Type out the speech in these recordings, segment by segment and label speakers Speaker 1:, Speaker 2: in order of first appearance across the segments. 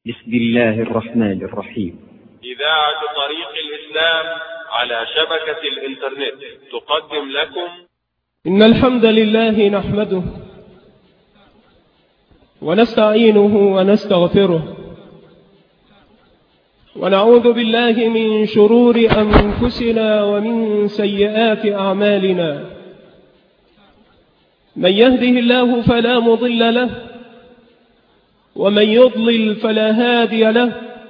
Speaker 1: بسم الله الرحمن الرحيم.
Speaker 2: إذاعة طريق الإسلام على شبكة الإنترنت تقدم لكم
Speaker 3: إن الحمد لله نحمده ونستعينه ونستغفره ونعوذ بالله من شرور أنفسنا ومن سيئات أعمالنا. من يهده الله فلا مضل له ومن يضلل فلا هادي له،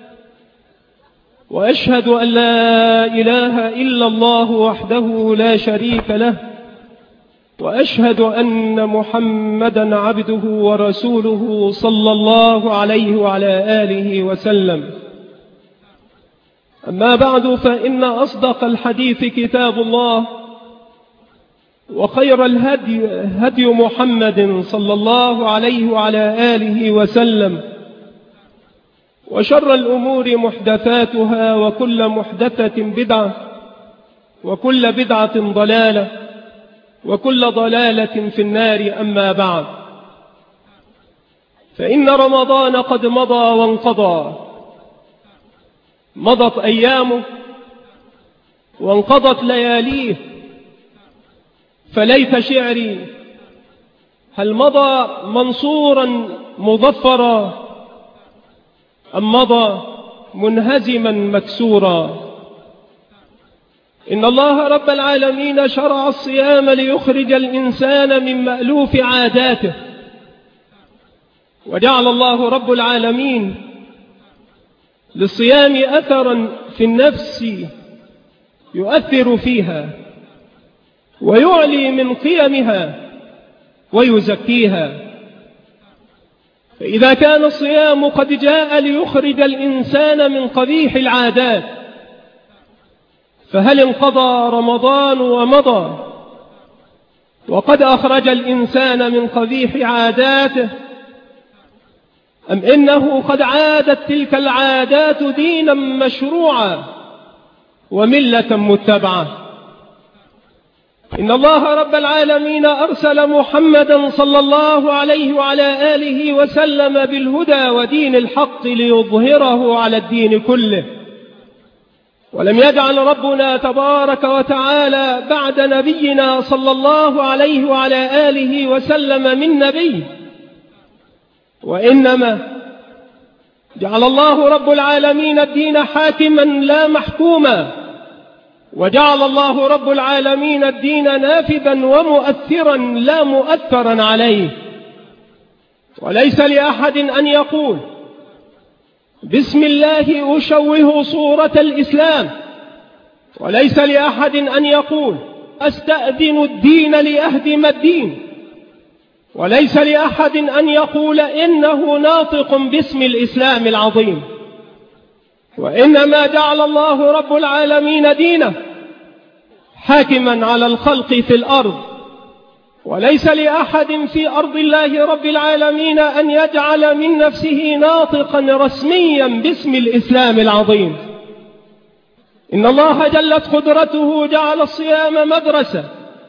Speaker 3: وأشهد أن لا إله إلا الله وحده لا شريك له، وأشهد أن محمدا عبده ورسوله صلى الله عليه وعلى آله وسلم. أما بعد، فإن أصدق الحديث كتاب الله، وخير الهدي هدي محمد صلى الله عليه وعلى آله وسلم، وشر الأمور محدثاتها، وكل محدثة بدعة، وكل بدعة ضلالة، وكل ضلالة في النار. أما بعد، فإن رمضان قد مضى وانقضى، مضت أيامه وانقضت لياليه، فليت شعري هل مضى منصورا مظفرا أم مضى منهزما مكسورا. إن الله رب العالمين شرع الصيام ليخرج الإنسان من مألوف عاداته، وجعل الله رب العالمين للصيام أثرا في النفس يؤثر فيها ويعلي من قيمها ويزكيها. فإذا كان الصيام قد جاء ليخرج الإنسان من قبيح العادات، فهل انقضى رمضان ومضى وقد أخرج الإنسان من قبيح عاداته، أم إنه قد عادت تلك العادات دينا مشروعا وملة متبعة؟ إن الله رب العالمين أرسل محمدا صلى الله عليه وعلى آله وسلم بالهدى ودين الحق ليظهره على الدين كله، ولم يجعل ربنا تبارك وتعالى بعد نبينا صلى الله عليه وعلى آله وسلم من نبي، وإنما جعل الله رب العالمين الدين حاكما لا محكوما، وجعل الله رب العالمين الدين نافذا ومؤثرا لا مؤثرا عليه. وليس لأحد أن يقول بسم الله أشوه صورة الإسلام، وليس لأحد أن يقول أستأذن الدين لأهدم الدين، وليس لأحد أن يقول إنه ناطق باسم الإسلام العظيم. وإنما جعل الله رب العالمين دينه حاكما على الخلق في الأرض، وليس لأحد في أرض الله رب العالمين أن يجعل من نفسه ناطقا رسميا باسم الإسلام العظيم. إن الله جلت قدرته جعل الصيام مدرسة،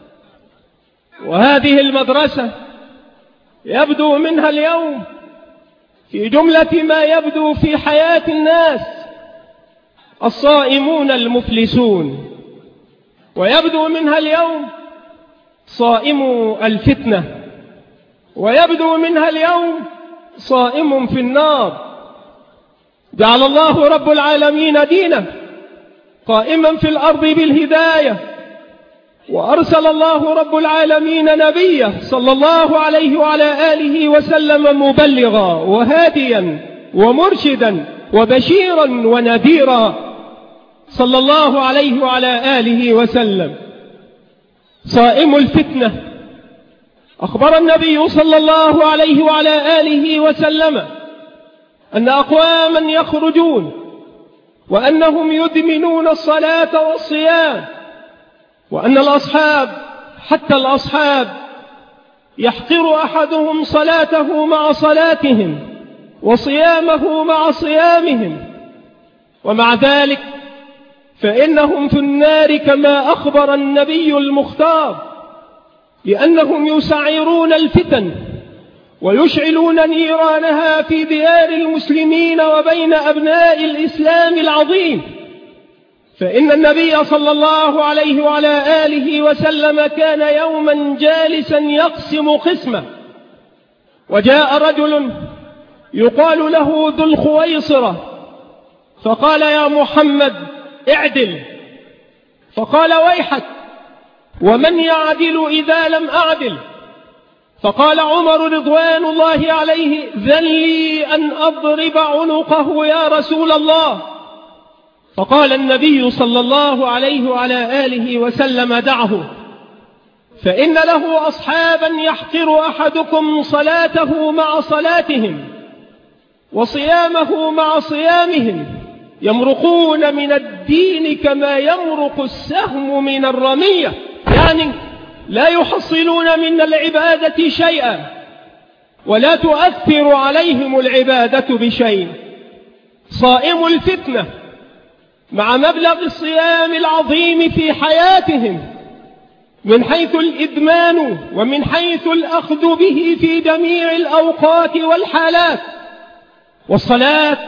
Speaker 3: وهذه المدرسة يبدو منها اليوم في جملة ما يبدو في حياة الناس الصائمون المفلسون، ويبدو منها اليوم صائم الفتنة، ويبدو منها اليوم صائم في النار. جعل الله رب العالمين دينه قائما في الأرض بالهداية، وأرسل الله رب العالمين نبيه صلى الله عليه وعلى آله وسلم مبلغا وهاديا ومرشدا وبشيرا ونذيرا صلى الله عليه وعلى آله وسلم. صائم الفتنة، أخبر النبي صلى الله عليه وعلى آله وسلم أن أقواما يخرجون وأنهم يدمنون الصلاة والصيام، وأن الأصحاب حتى الأصحاب يحقر أحدهم صلاته مع صلاتهم وصيامه مع صيامهم، ومع ذلك فإنهم في النار كما أخبر النبي المختار، لأنهم يسعرون الفتن ويشعلون نيرانها في ديار المسلمين وبين أبناء الإسلام العظيم. فإن النبي صلى الله عليه وعلى آله وسلم كان يوما جالسا يقسم قسمة، وجاء رجل يقال له ذو الخويصرة فقال: يا محمد اعدل. فقال: ويحك، ومن يعدل إذا لم أعدل؟ فقال عمر رضوان الله عليه: ذن لي أن أضرب عنقه يا رسول الله. فقال النبي صلى الله عليه وعلى آله وسلم: دعه، فإن له أصحابا يحقر أحدكم صلاته مع صلاتهم وصيامه مع صيامهم، يمرقون من الدين كما يمرق السهم من الرمية، يعني لا يحصلون من العبادة شيئا ولا تؤثر عليهم العبادة بشيء. صائم الفتنة مع مبلغ الصيام العظيم في حياتهم من حيث الإدمان ومن حيث الأخذ به في جميع الأوقات والحالات، والصلاة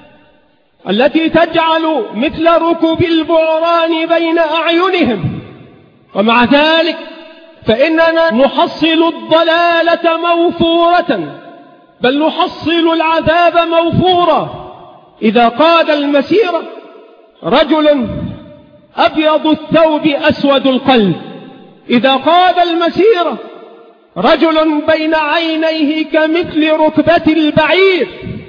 Speaker 3: التي تجعل مثل ركب البعران بين أعينهم، ومع ذلك فإننا نحصل الضلالة موفورة، بل نحصل العذاب موفورا. إذا قاد المسيرة رجل أبيض الثوب أسود القلب، إذا قاد المسيرة رجل بين عينيه كمثل ركبة البعير،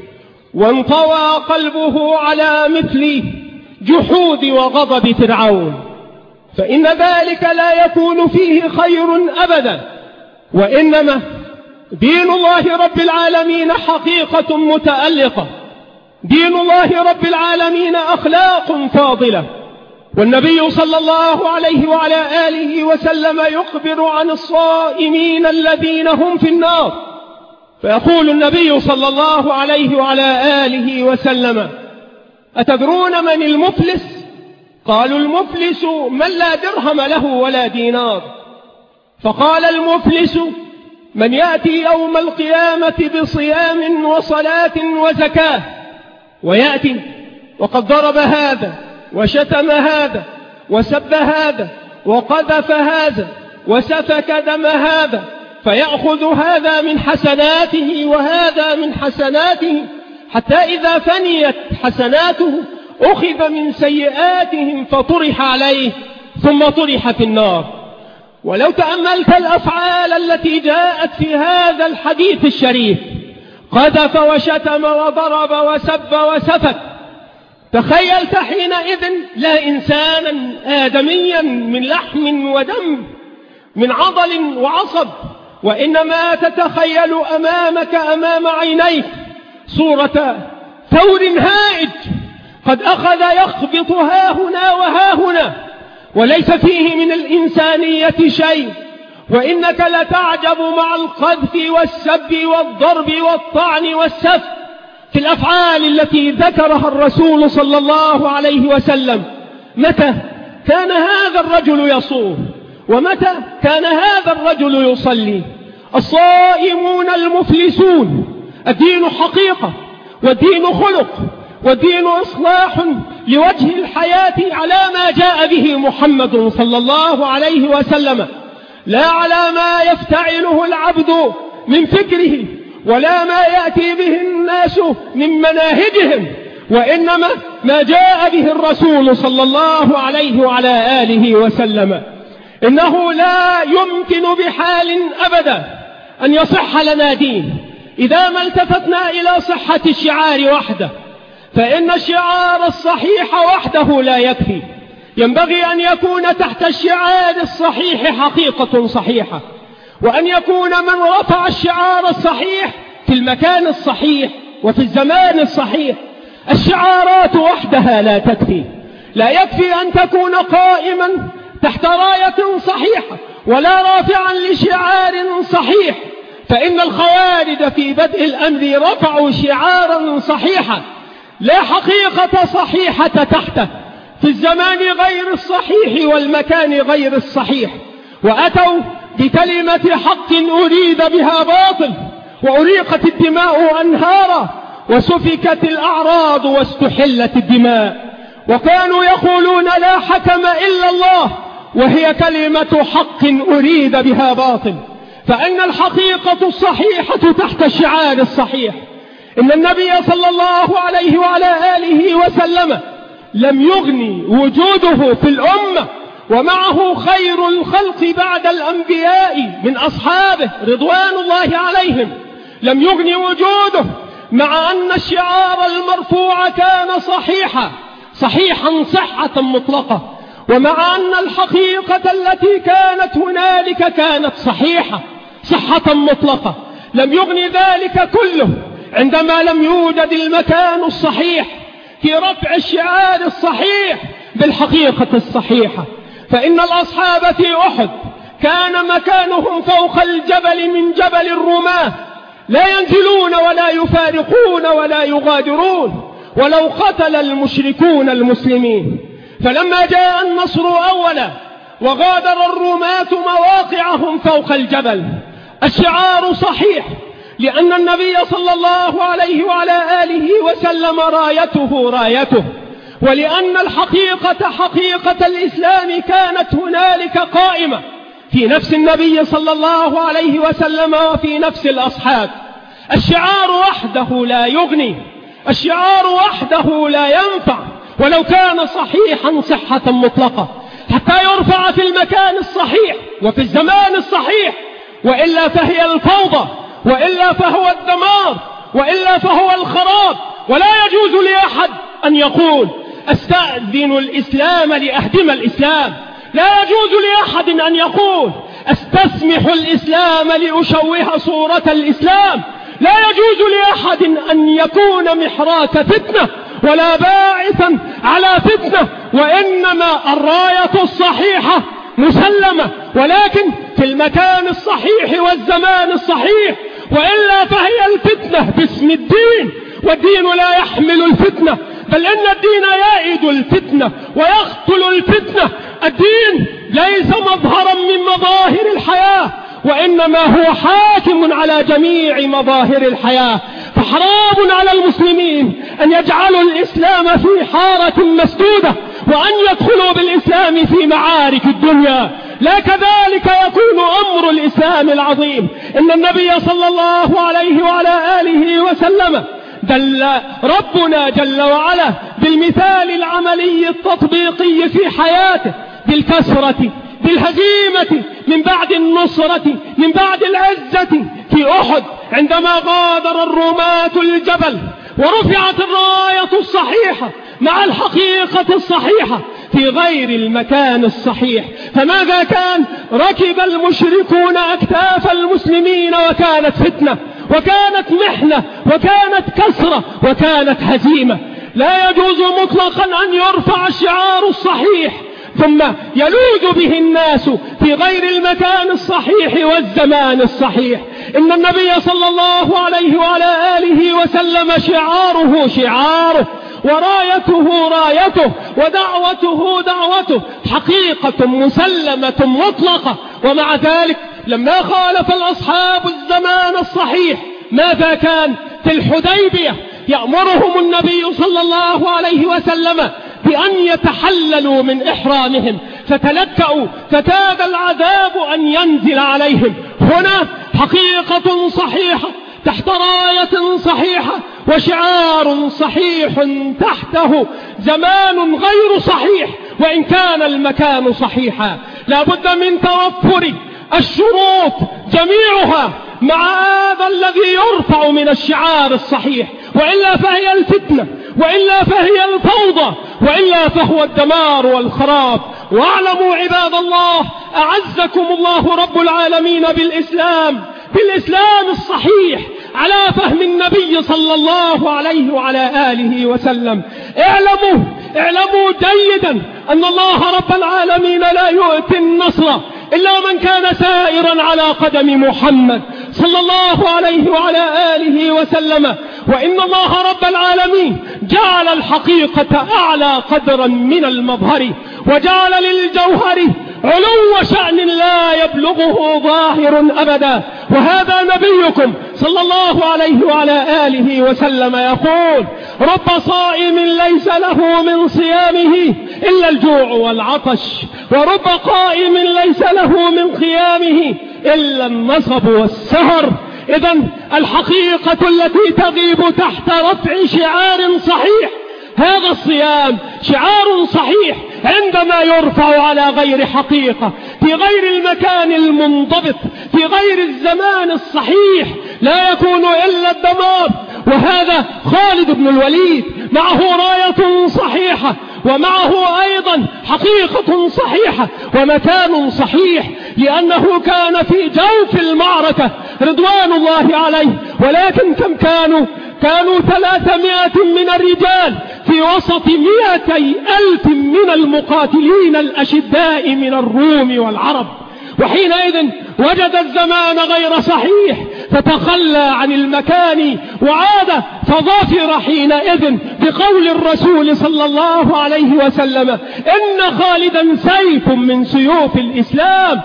Speaker 3: وانطوى قلبه على مثل جحود وغضب فرعون، فإن ذلك لا يكون فيه خير أبدا. وإنما دين الله رب العالمين حقيقة متألقة، دين الله رب العالمين أخلاق فاضلة. والنبي صلى الله عليه وعلى آله وسلم يخبر عن الصائمين الذين هم في النار، فيقول النبي صلى الله عليه وعلى آله وسلم: أتدرون من المفلس؟ قالوا: المفلس من لا درهم له ولا دينار. فقال: المفلس من يأتي يوم القيامة بصيام وصلاة وزكاة، ويأتي وقد ضرب هذا وشتم هذا وسب هذا وقذف هذا وسفك دم هذا، فيأخذ هذا من حسناته وهذا من حسناته، حتى إذا فنيت حسناته أخذ من سيئاتهم فطرح عليه ثم طرح في النار. ولو تأملت الأفعال التي جاءت في هذا الحديث الشريف، قذف وشتم وضرب وسب وسفك، تخيلت حينئذ لا إنسانا آدميا من لحم ودم من عضل وعصب، وإنما تتخيل أمامك أمام عينيك صورة ثور هائج قد أخذ يخبط ها هنا وها هنا، وليس فيه من الإنسانية شيء. وإنك لتعجب مع القذف والسب والضرب والطعن والسف في الأفعال التي ذكرها الرسول صلى الله عليه وسلم. متى كان هذا الرجل يصوم؟ ومتى كان هذا الرجل يصلي؟ الصائمون المفلسون. الدين حقيقة، والدين خلق، والدين إصلاح لوجه الحياة على ما جاء به محمد صلى الله عليه وسلم، لا على ما يفتعله العبد من فكره ولا ما يأتي به الناس من مناهجهم، وإنما ما جاء به الرسول صلى الله عليه وعلى آله وسلم. إنه لا يمكن بحال أبدا أن يصح لنا دين إذا ما التفتنا إلى صحة الشعار وحده، فإن الشعار الصحيح وحده لا يكفي، ينبغي أن يكون تحت الشعار الصحيح حقيقة صحيحة، وأن يكون من رفع الشعار الصحيح في المكان الصحيح وفي الزمان الصحيح. الشعارات وحدها لا تكفي، لا يكفي أن تكون قائما تحت راية صحيحة ولا رافعا لشعار صحيح، فإن الخوارج في بدء الأمر رفعوا شعارا صحيحا لا حقيقة صحيحة تحته، في الزمان غير الصحيح والمكان غير الصحيح، وأتوا بكلمة حق أريد بها باطل، وأريقت الدماء أنهارا وسفكت الأعراض واستحلت الدماء، وكانوا يقولون لا حكم إلا الله، وهي كلمة حق أريد بها باطل. فإن الحقيقة الصحيحة تحت الشعار الصحيح. إن النبي صلى الله عليه وعلى آله وسلم لم يغني وجوده في الأمة ومعه خير الخلق بعد الأنبياء من أصحابه رضوان الله عليهم، لم يغني وجوده مع أن الشعار المرفوع كان صحيحا صحة مطلقة، ومع أن الحقيقة التي كانت هنالك كانت صحة مطلقة. لم يغني ذلك كله عندما لم يوجد المكان الصحيح في رفع الشعار الصحيح بالحقيقة الصحيحة. فإن الأصحاب في أحد كان مكانهم فوق الجبل من جبل الرماة، لا ينزلون ولا يفارقون ولا يغادرون ولو قتل المشركون المسلمين. فلما جاء النصر أولا وغادر الرماة مواقعهم فوق الجبل، الشعار صحيح لأن النبي صلى الله عليه وعلى آله وسلم رايته، ولأن الحقيقة حقيقة الإسلام كانت هنالك قائمة في نفس النبي صلى الله عليه وسلم وفي نفس الأصحاب. الشعار وحده لا يغني، الشعار وحده لا ينفع ولو كان صحيحا صحة مطلقة، حتى يرفع في المكان الصحيح وفي الزمان الصحيح، وإلا فهي الفوضى، وإلا فهو الدمار، وإلا فهو الخراب. ولا يجوز لأحد أن يقول أستأذن الإسلام لأهدم الإسلام، لا يجوز لأحد أن يقول أستسمح الإسلام لأشوه صورة الإسلام، لا يجوز لأحد أن يكون محراك فتنة ولا باعثا على فتنة، وإنما الراية الصحيحة مسلمة، ولكن في المكان الصحيح والزمان الصحيح، وإلا فهي الفتنة باسم الدين، والدين لا يحمل الفتنة، بل إن الدين يائد الفتنة ويقتل الفتنة. الدين ليس مظهرا من مظاهر الحياة، وإنما هو حاكم على جميع مظاهر الحياة. فحرام على المسلمين أن يجعلوا الإسلام في حارة مسدودة وأن يدخلوا بالإسلام في معارك الدنيا. لا كذلك يكون أمر الإسلام العظيم. إن النبي صلى الله عليه وعلى آله وسلم دل ربنا جل وعلا بالمثال العملي التطبيقي في حياته، بالكسرة، بالهزيمة، من بعد النصرة، من بعد العزة في أحد، عندما غادر الرماة الجبل ورفعت الراية الصحيحة مع الحقيقة الصحيحة في غير المكان الصحيح. فماذا كان؟ ركب المشركون أكتاف المسلمين، وكانت فتنة، وكانت محنة، وكانت كسرة، وكانت هزيمة. لا يجوز مطلقا أن يرفع الشعار الصحيح ثم يلوذ به الناس في غير المكان الصحيح والزمان الصحيح. إن النبي صلى الله عليه وعلى آله وسلم شعاره، ورايته رايته، ودعوته دعوته، حقيقة مسلمة مطلقة. ومع ذلك لما خالف الأصحاب الزمان الصحيح، ماذا كان؟ في الحديبية يأمرهم النبي صلى الله عليه وسلم بأن يتحللوا من إحرامهم، فتلكأوا، فكاد العذاب أن ينزل عليهم. هنا حقيقة صحيحة تحت راية صحيحة وشعار صحيح تحته، زمان غير صحيح وإن كان المكان صحيحا. لا بد من توفر الشروط جميعها مع هذا الذي يرفع من الشعار الصحيح، وإلا فهي الفتنة، وإلا فهي الفوضى، وإلا فهو الدمار والخراب. واعلموا عباد الله أعزكم الله رب العالمين بالإسلام الصحيح على فهم النبي صلى الله عليه وعلى آله وسلم. اعلموا جيدا أن الله رب العالمين لا يؤتي النصر إلا من كان سائرا على قدم محمد صلى الله عليه وعلى آله وسلم. وإن الله رب العالمين جعل الحقيقة أعلى قدرا من المظهر، وجعل للجوهر علو شأن لا يبلغه ظاهر أبدا. وهذا نبيكم صلى الله عليه وعلى آله وسلم يقول: رب صائم ليس له من صيامه إلا الجوع والعطش، ورب قائم ليس له من قيامه إلا النصب والسهر. إذن الحقيقة التي تغيب تحت رفع شعار صحيح، هذا الصيام شعار صحيح عندما يرفع على غير حقيقة، في غير المكان المنضبط، في غير الزمان الصحيح، لا يكون إلا الدمار. وهذا خالد بن الوليد معه راية صحيحة، ومعه أيضا حقيقة صحيحة ومكان صحيح، لأنه كان في جوف المعركة رضوان الله عليه. ولكن كم كانوا 300 من الرجال في وسط 200,000 من المقاتلين الأشداء من الروم والعرب. وحينئذ وجد الزمان غير صحيح فتخلى عن المكان وعاد، فظفر حينئذ بقول الرسول صلى الله عليه وسلم: إن خالدا سيف من سيوف الإسلام،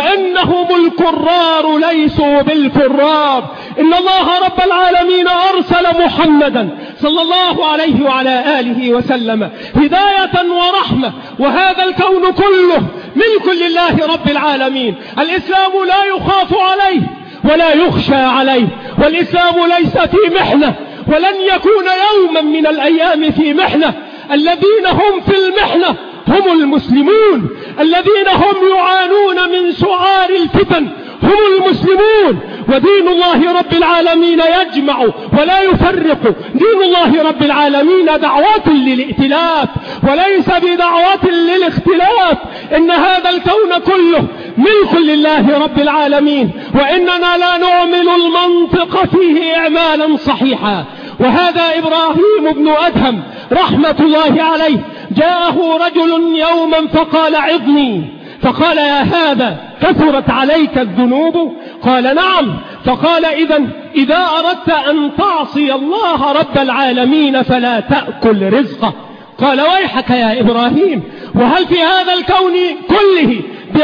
Speaker 3: وإنهم الكرار ليسوا بالفرار. إن الله رب العالمين أرسل محمدا صلى الله عليه وعلى آله وسلم هداية ورحمة، وهذا الكون كله ملك لله رب العالمين. الإسلام لا يخاف عليه ولا يخشى عليه، والإسلام ليس في محنة، ولن يكون يوما من الأيام في محنة. الذين هم في المحنة هم المسلمون، الذين هم يعانون من سعار الفتن هم المسلمون. ودين الله رب العالمين يجمع ولا يفرق. دين الله رب العالمين دعوة للائتلاف وليس بدعوة للاختلاف. إن هذا الكون كله ملك لله رب العالمين، وإننا لا نعمل المنطق فيه إعمالا صحيحا. وهذا إبراهيم بن أدهم رحمة الله عليه جاءه رجل يوما فقال: عظني. فقال: يا هذا كثرت عليك الذنوب؟ قال: نعم. فقال: إذا أردت أن تعصي الله رب العالمين فلا تأكل رزقه. قال: ويحك يا إبراهيم، وهل في هذا الكون كله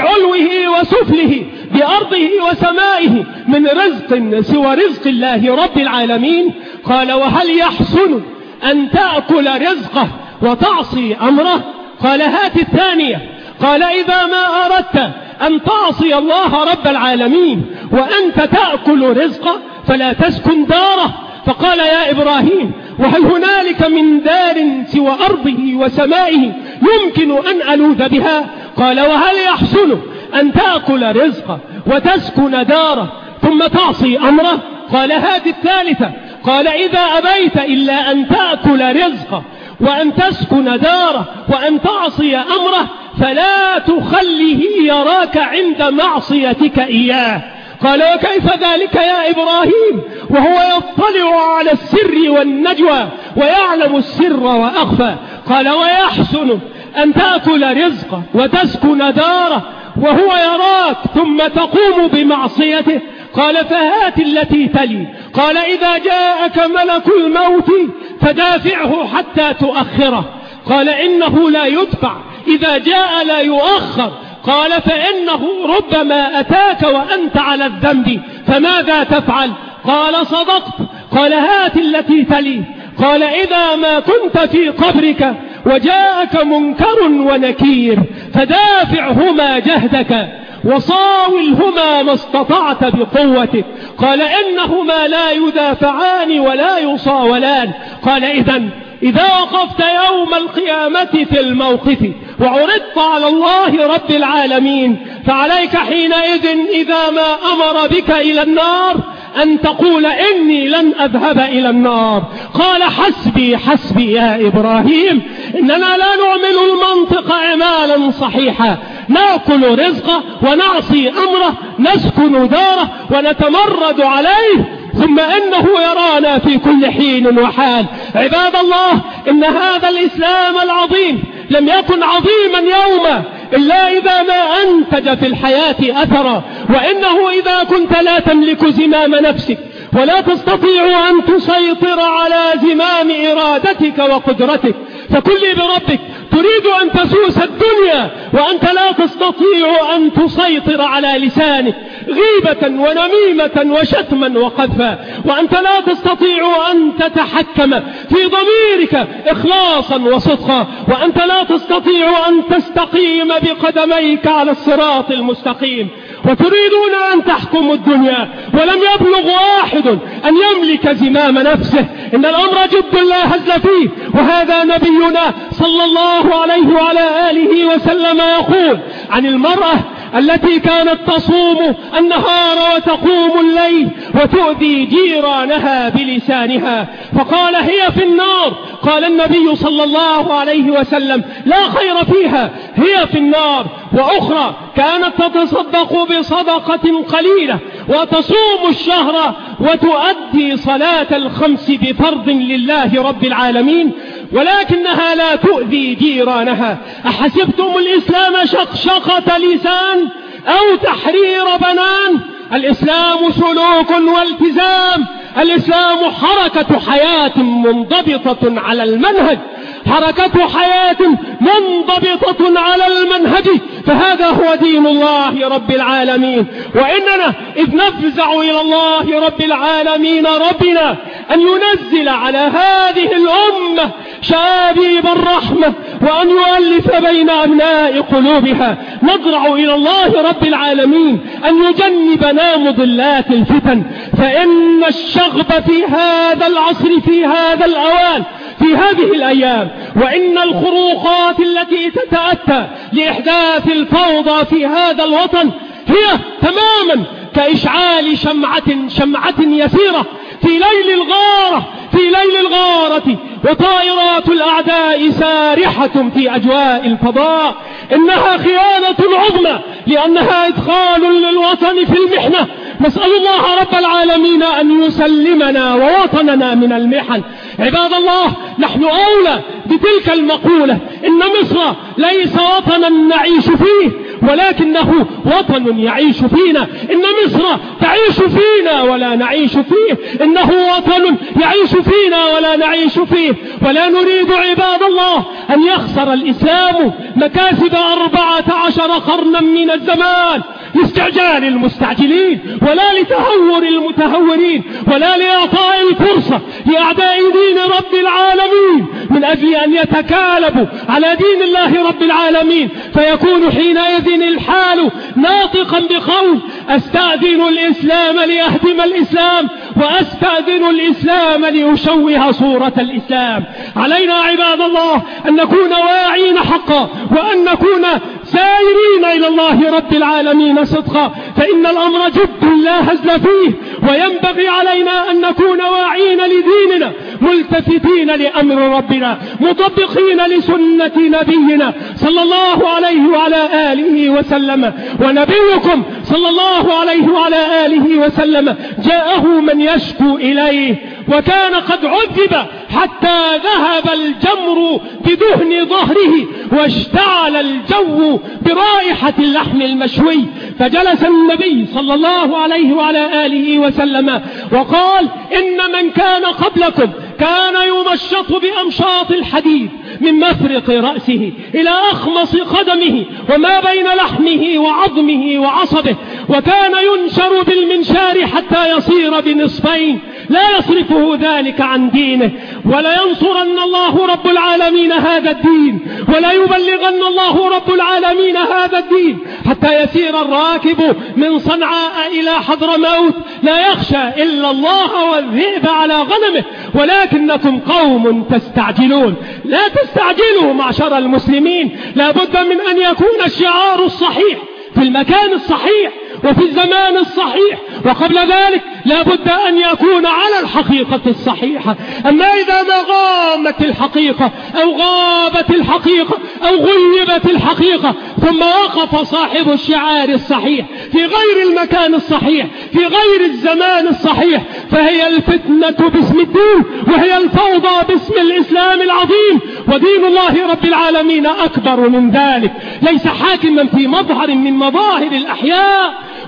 Speaker 3: بعلوه وسفله بأرضه وسمائه من رزق سوى رزق الله رب العالمين؟ قال: وهل يحسن أن تأكل رزقه وتعصي أمره؟ قال: هات الثانية. قال: إذا ما أردت أن تعصي الله رب العالمين وأنت تأكل رزقه فلا تسكن داره. فقال: يا إبراهيم، وهل هنالك من دار سوى أرضه وسمائه يمكن أن ألوذ بها؟ قال: وهل يحسن أن تأكل رزقه وتسكن داره ثم تعصي أمره؟ قال: هذه الثالثة. قال: إذا أبيت إلا أن تأكل رزقه وأن تسكن داره وأن تعصي أمره فلا تخليه يراك عند معصيتك إياه. قال: وكيف ذلك يا إبراهيم وهو يطلع على السر والنجوى ويعلم السر وأخفى؟ قال: ويحسن أن تأكل رزقه وتسكن داره وهو يراك ثم تقوم بمعصيته. قال: فهات التي تلي. قال: إذا جاءك ملك الموت فدافعه حتى تؤخره. قال: إنه لا يدفع، إذا جاء لا يؤخر. قال: فإنه ربما أتاك وأنت على الذنب فماذا تفعل؟ قال: صدقت. قال: هات التي تلي. قال: إذا ما كنت في قبرك وجاءك منكر ونكير فدافعهما جهدك وصاولهما ما استطعت بقوتك. قال: إنهما لا يدافعان ولا يصاولان. قال: إذا وقفت يوم القيامة في الموقف وعرضت على الله رب العالمين فعليك حينئذ إذا ما أمر بك إلى النار أن تقول: إني لن أذهب إلى النار. قال: حسبي حسبي يا إبراهيم، إننا لا نعمل المنطق عمالا صحيحا، نأكل رزقه ونعصي أمره، نسكن داره ونتمرد عليه، ثم إنه يرانا في كل حين وحال. عباد الله، إن هذا الإسلام العظيم لم يكن عظيما يوما إلا إذا ما أنتج في الحياة أثرا. وإنه إذا كنت لا تملك زمام نفسك ولا تستطيع أن تسيطر على زمام إرادتك وقدرتك. فكن لي بربك، تريد أن تسوس الدنيا وأنت لا تستطيع أن تسيطر على لسانك غيبة ونميمة وشتما وقذفا، وأنت لا تستطيع أن تتحكم في ضميرك إخلاصا وصدقا، وأنت لا تستطيع أن تستقيم بقدميك على الصراط المستقيم. وتريدون أن تحكموا الدنيا ولم يبلغ واحد أن يملك زمام نفسه. إن الأمر جد لا هزل فيه. وهذا نبينا صلى الله عليه وعلى آله وسلم يقول عن المرأة التي كانت تصوم النهار وتقوم الليل وتؤذي جيرانها بلسانها، فقال هي في النار. قال النبي صلى الله عليه وسلم لا خير فيها، هي في النار. وأخرى كانت تتصدق بصدقة قليلة وتصوم الشهر وتؤدي صلاة الخمس بفرض لله رب العالمين، ولكنها لا تؤذي جيرانها. أحسبتم الإسلام شقشقة لسان أو تحرير بنان؟ الإسلام سلوك والتزام. الإسلام حركة حياة منضبطة على المنهج، حركة حياة منضبطة على المنهج. فهذا هو دين الله رب العالمين. وإننا إذ نفزع إلى الله رب العالمين ربنا أن ينزل على هذه الأمة شابيب الرحمة وأن يؤلف بين أبناء قلوبها. نضرع إلى الله رب العالمين أن يجنبنا مضلات الفتن، فإن الشغب في هذا العصر، في هذا الأوان، في هذه الأيام، وإن الخروقات التي تتأتى لإحداث الفوضى في هذا الوطن هي تماما كإشعال شمعة يسيرة في ليل الغارة وطائرات الأعداء سارحة في أجواء الفضاء. إنها خيانة عظمى لأنها إدخال للوطن في المحنة. نسأل الله رب العالمين أن يسلمنا ووطننا من المحن. عباد الله، نحن أولى بتلك المقولة. إن مصر ليس وطنا نعيش فيه ولكنه وطن يعيش فينا. إن مصر تعيش فينا ولا نعيش فيه، إنه وطن يعيش فينا ولا نعيش فيه. ولا نريد عباد الله أن يخسر الإسلام مكاسب 14 قرنا من الزمان لاستعجال المستعجلين، ولا لتهور المتهورين، ولا لإعطاء الفرصة لأعداء دين رب العالمين من أجل أن يتكالبوا على دين الله رب العالمين، فيكون حينئذ الحال ناطقا بقول أستأذن الإسلام ليهدم الإسلام، وأستأذن الإسلام ليشوه صورة الإسلام. علينا عباد الله أن نكون واعين حقا، وأن نكون سائرين إلى الله رب العالمين صدقا، فإن الأمر جد لا هزل فيه. وينبغي علينا أن نكون واعين لديننا، ملتفتين لأمر ربنا، مطبقين لسنة نبينا صلى الله عليه وعلى آله وسلم. ونبيكم صلى الله عليه وعلى آله وسلم جاءه من يشكو إليه وكان قد عذب حتى ذهب الجمر بدهن ظهره واشتعل الجو برائحة اللحم المشوي، فجلس النبي صلى الله عليه وعلى آله وسلم وقال إن من كان قبلكم كان يمشط بأمشاط الحديد من مفرق رأسه إلى أخمص قدمه وما بين لحمه وعظمه وعصبه، وكان ينشر بالمنشار حتى يصير بنصفين، لا يصرفه ذلك عن دينه. ولا ينصرن الله رب العالمين هذا الدين، ولا يبلغن الله رب العالمين هذا الدين، حتى يسير الراكب من صنعاء إلى حضرموت لا يخشى إلا الله والذئب على غنمه، ولكنكم قوم تستعجلون. لا تستعجلوا معشر المسلمين، لا بد من أن يكون الشعار الصحيح في المكان الصحيح وفي الزمان الصحيح، وقبل ذلك لا بد أن يكون على الحقيقة الصحيحة. أما إذا ما غامت الحقيقة أو غابت الحقيقة أو غيبت الحقيقة ثم وقف صاحب الشعار الصحيح في غير المكان الصحيح في غير الزمان الصحيح، فهي الفتنة باسم الدين، وهي الفوضى باسم الإسلام العظيم. ودين الله رب العالمين أكبر من ذلك، ليس حاكما في مظهر من مظاهر الأحياء،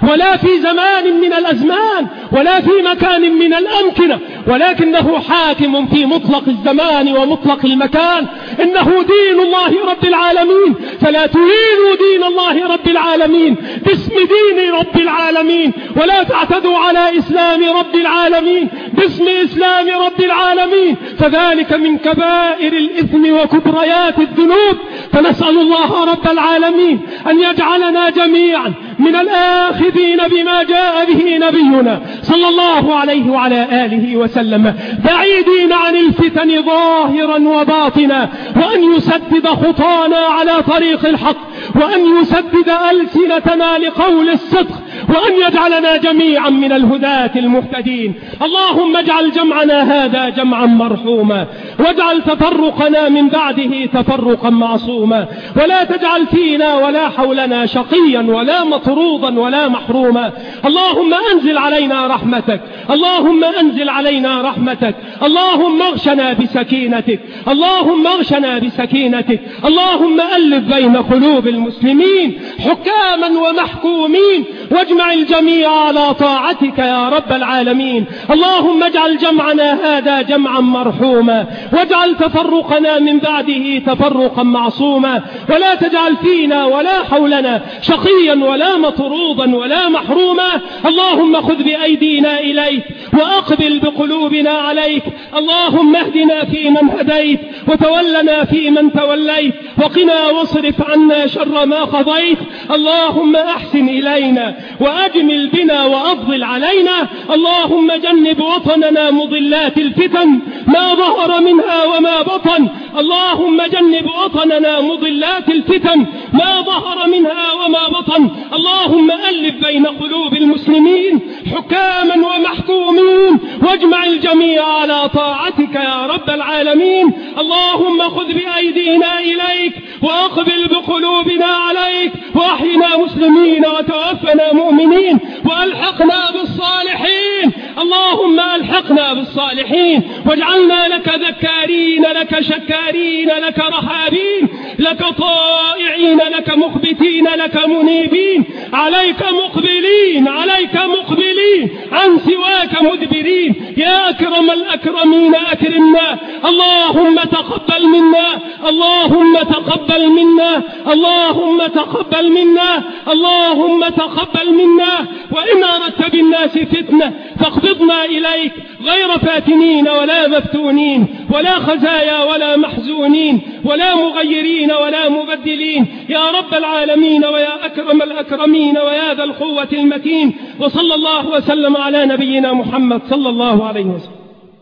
Speaker 3: ولا في زمان من الأزمان ولا في مكان من الأمكنة، ولكنه حاكم في مطلق الزمان ومطلق المكان. إنه دين الله رب العالمين، فلا تهينوا دين الله رب العالمين باسم دين رب العالمين، ولا تعتدوا على إسلام رب العالمين باسم إسلام رب العالمين، فذلك من كبائر الإثم وكبريات الذنوب. فنسأل الله رب العالمين أن يجعلنا جميعا من الآخذين بما جاء به نبينا صلى الله عليه وعلى آله وسلم، بعيدين عن الفتن ظاهرا وباطنا، وأن يسدد خطانا على طريق الحق، وأن يسدد ألسنتنا لقول الصدق، وأن يجعلنا جميعا من الهداة المهتدين. اللهم اجعل جمعنا هذا جمعا مرحوما، واجعل تفرقنا من بعده تفرقا معصوما، ولا تجعل فينا ولا حولنا شقيا ولا مطرودا ولا محروما. اللهم أنزل علينا رحمتك، اللهم أنزل علينا رحمتك، اللهم اغشنا بسكينتك، اللهم اغشنا بسكينتك. اللهم ألف بين قلوب المسلمين حكاما ومحكومين، واجمع الجميع على طاعتك يا رب العالمين. اللهم اجعل جمعنا هذا جمعا مرحوما، واجعل تفرقنا من بعده تفرقا معصوما، ولا تجعل فينا ولا حولنا شقيا ولا مطرودا ولا محروما. اللهم خذ بأيدينا إليك وأقبل بقلوبنا عليك. اللهم اهدنا فيمن هديت، وتولنا فيمن توليت، وقنا واصرف عنا شر ما قضيت. اللهم أحسن إلينا وأجمل بنا وأفضل علينا. اللهم جنب وطننا مضلات الفتن ما ظهر منها وما بطن. اللهم جنب وطننا مضلات الفتن ما ظهر منها وما بطن. اللهم ألف بين قلوب المسلمين حكاما ومحكومين، واجمع الجميع على طاعتك يا رب العالمين. اللهم خذ بأيدينا إليك وأقبل بقلوبنا عليك، وأحينا مسلمين وتوفنا مؤمنين، وألحقنا بالصالحين. اللهم ألحقنا بالصالحين، واجعلنا لك ذكارين، لك شكارين، لك رحابين، لك طائعين، لك مخبتين، لك منيبين، عليك مقبلين، عليك مقبلين، عن سواك مدبرين. يا أكرم الأكرمين أكرمنا. اللهم تقبل منا، اللهم تقبل منا، اللهم تقبل منا، اللهم تقبل منا. وإن أردت بالناس فتنة فاقبضنا إليك غير فاتنين ولا مفتونين، ولا خزايا ولا محزونين، ولا مغيرين ولا مبدلين، يا رب العالمين ويا أكرم الأكرمين ويا ذا القوة المتين. وصلى الله وسلم على نبينا محمد صلى الله عليه وسلم.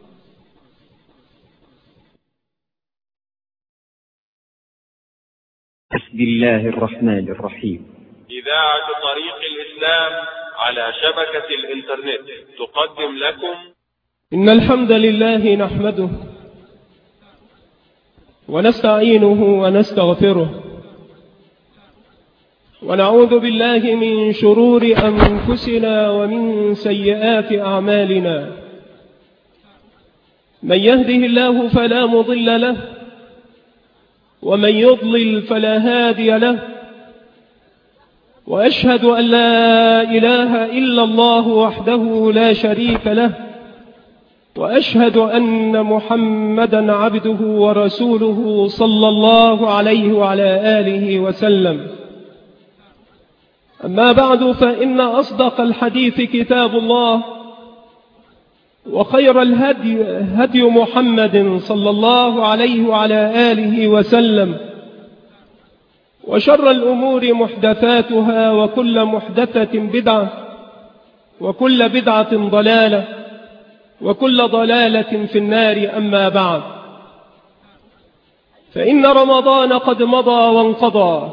Speaker 1: بسم الله الرحمن الرحيم.
Speaker 2: إذاعة طريق الإسلام على شبكة الإنترنت تقدم لكم
Speaker 3: إن الحمد لله نحمده ونستعينه ونستغفره، ونعوذ بالله من شرور أنفسنا ومن سيئات أعمالنا. من يهده الله فلا مضل له، ومن يضلل فلا هادي له، وأشهد أن لا إله إلا الله وحده لا شريك له، وأشهد أن محمدا عبده ورسوله صلى الله عليه وعلى آله وسلم. أما بعد، فإن أصدق الحديث كتاب الله، وخير الهدي هدي محمد صلى الله عليه وعلى آله وسلم، وشر الأمور محدثاتها، وكل محدثة بدعة، وكل بدعة ضلالة، وكل ضلالة في النار. أما بعد، فإن رمضان قد مضى وانقضى،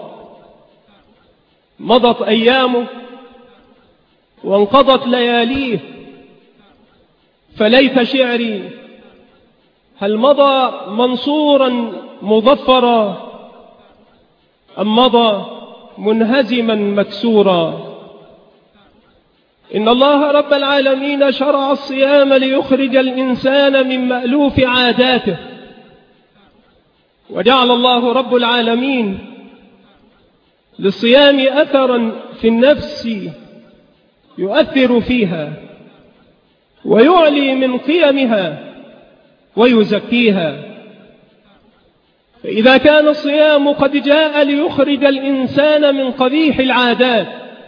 Speaker 3: مضت أيامه وانقضت لياليه، فليت شعري هل مضى منصورا مظفرا، أم مضى منهزما مكسورا. إن الله رب العالمين شرع الصيام ليخرج الإنسان من مألوف عاداته، وجعل الله رب العالمين للصيام أثرا في النفس يؤثر فيها ويعلي من قيمها ويزكيها. فإذا كان الصيام قد جاء ليخرج الإنسان من قبيح العادات،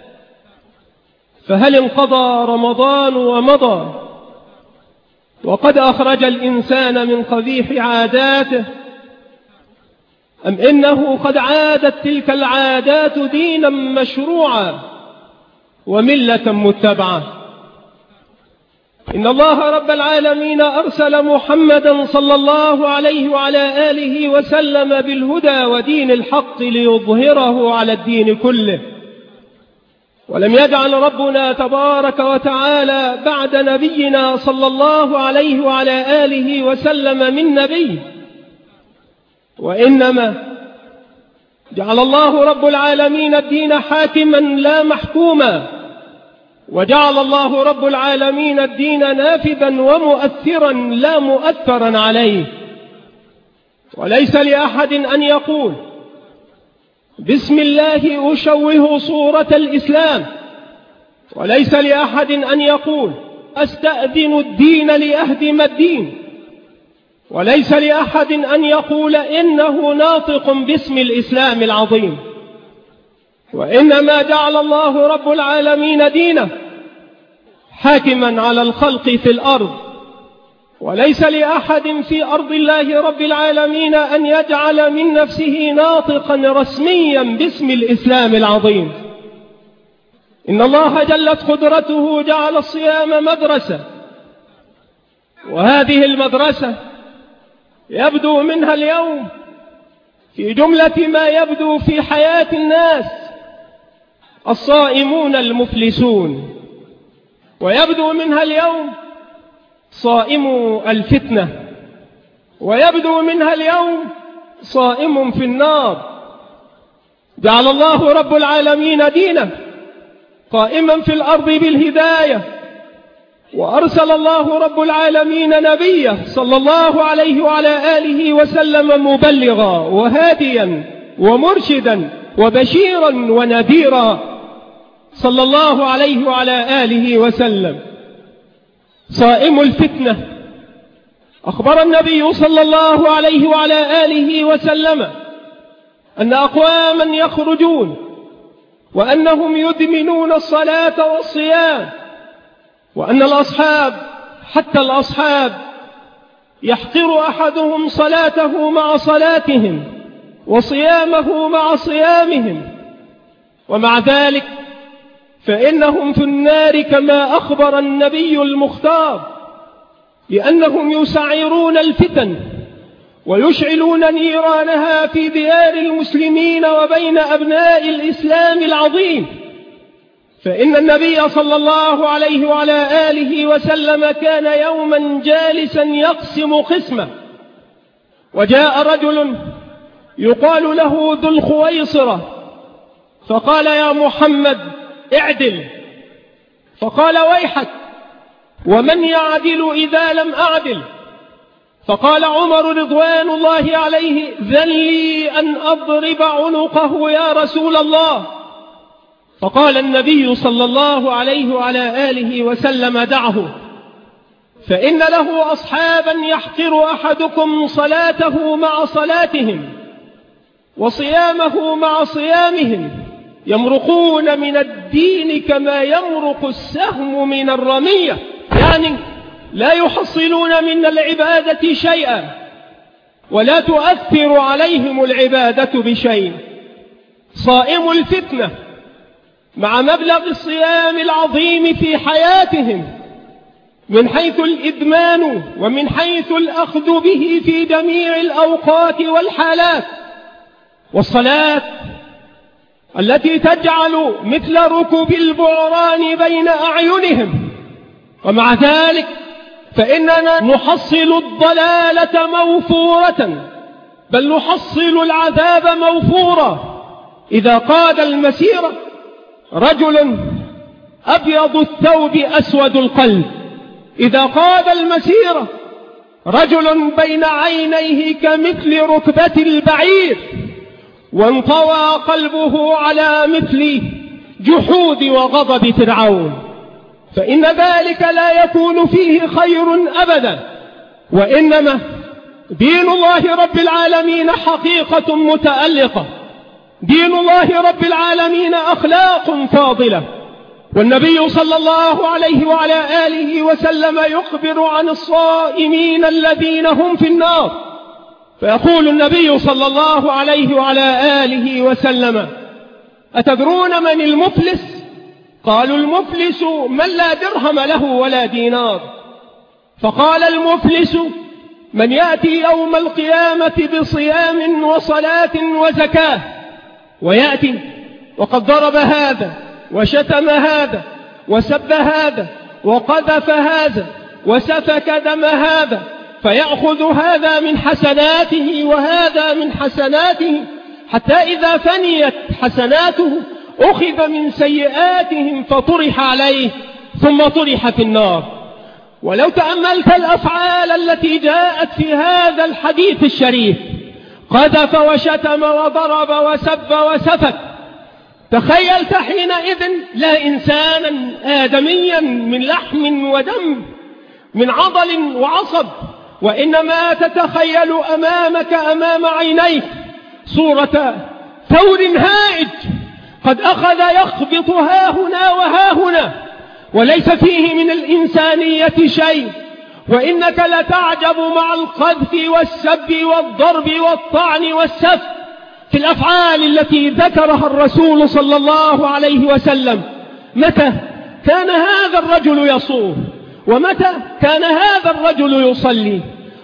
Speaker 3: فهل انقضى رمضان ومضى وقد أخرج الإنسان من قبيح عاداته، أم إنه قد عادت تلك العادات دينا مشروعا وملة متبعة؟ إن الله رب العالمين أرسل محمدا صلى الله عليه وعلى آله وسلم بالهدى ودين الحق ليظهره على الدين كله، ولم يجعل ربنا تبارك وتعالى بعد نبينا صلى الله عليه وعلى آله وسلم من نبي، وإنما جعل الله رب العالمين الدين حاكما لا محكوما، وجعل الله رب العالمين الدين نافذا ومؤثرا لا مؤثرا عليه. وليس لأحد أن يقول بسم الله أشوه صورة الإسلام، وليس لأحد أن يقول أستأذن الدين لأهدم الدين، وليس لأحد أن يقول إنه ناطق باسم الإسلام العظيم. وإنما جعل الله رب العالمين دينه حاكما على الخلق في الأرض، وليس لأحد في أرض الله رب العالمين أن يجعل من نفسه ناطقا رسميا باسم الإسلام العظيم. إن الله جلت قدرته جعل الصيام مدرسة، وهذه المدرسة يبدو منها اليوم في جملة ما يبدو في حياة الناس الصائمون المفلسون، ويبدو منها اليوم صائم الفتنة، ويبدو منها اليوم صائم في النار. جعل الله رب العالمين دينه قائما في الأرض بالهداية، وأرسل الله رب العالمين نبيه صلى الله عليه وعلى آله وسلم مبلغا وهاديا ومرشدا وبشيرا ونذيرا صلى الله عليه وعلى آله وسلم. صائم الفتنة، أخبر النبي صلى الله عليه وعلى آله وسلم أن أقواما يخرجون وأنهم يدمنون الصلاة والصيام، وأن الأصحاب حتى الأصحاب يحقر أحدهم صلاته مع صلاتهم وصيامه مع صيامهم، ومع ذلك فإنهم في النار كما أخبر النبي المختار، لأنهم يسعرون الفتن ويشعلون نيرانها في ديار المسلمين وبين أبناء الإسلام العظيم. فإن النبي صلى الله عليه وعلى آله وسلم كان يوما جالسا يقسم قسمة، وجاء رجل يقال له ذو الخويصرة فقال يا محمد اعدل، فقال ويحك ومن يعدل إذا لم أعدل؟ فقال عمر رضوان الله عليه ذن لي أن أضرب عنقه يا رسول الله. فقال النبي صلى الله عليه وعلى آله وسلم دعه، فإن له أصحابا يحقر أحدكم صلاته مع صلاتهم وصيامه مع صيامهم، يمرقون من الدين كما يمرق السهم من الرمية، يعني لا يحصلون من العبادة شيئا ولا تؤثر عليهم العبادة بشيء. صائم الفتنة مع مبلغ الصيام العظيم في حياتهم من حيث الإدمان ومن حيث الأخذ به في جميع الأوقات والحالات، والصلاة التي تجعل مثل ركب البعران بين أعينهم، ومع ذلك فإننا نحصل الضلالة موفورة، بل نحصل العذاب موفورا. إذا قاد المسيرة رجل أبيض الثوب أسود القلب، إذا قاد المسيرة رجل بين عينيه كمثل ركبة البعير، وانطوى قلبه على مثل جحود وغضب فرعون، فإن ذلك لا يكون فيه خير أبدا، وإنما دين الله رب العالمين حقيقة متألقة، دين الله رب العالمين أخلاق فاضلة. والنبي صلى الله عليه وعلى آله وسلم يخبر عن الصائمين الذين هم في النار، فيقول النبي صلى الله عليه وعلى آله وسلم: أتدرون من المفلس؟ قالوا: المفلس من لا درهم له ولا دينار. فقال: المفلس من يأتي يوم القيامة بصيام وصلاة وزكاة، ويأتي وقد ضرب هذا وشتم هذا وسب هذا وقذف هذا وسفك دم هذا، فيأخذ هذا من حسناته وهذا من حسناته، حتى إذا فنيت حسناته أخذ من سيئاتهم فطرح عليه ثم طرح في النار. ولو تأملت الأفعال التي جاءت في هذا الحديث الشريف، قذف وشتم وضرب وسب وسفك، تخيلت حينئذ لا إنسانا آدميا من لحم ودم، من عضل وعصب، وإنما تتخيل أمامك أمام عينيك صورة ثور هائج قد أخذ يخبط ها هنا وها هنا، وليس فيه من الإنسانية شيء. وإنك لتعجب مع القذف والسب والضرب والطعن والسف في الأفعال التي ذكرها الرسول صلى الله عليه وسلم. متى كان هذا الرجل يصوم؟ ومتى كان هذا الرجل يصلي؟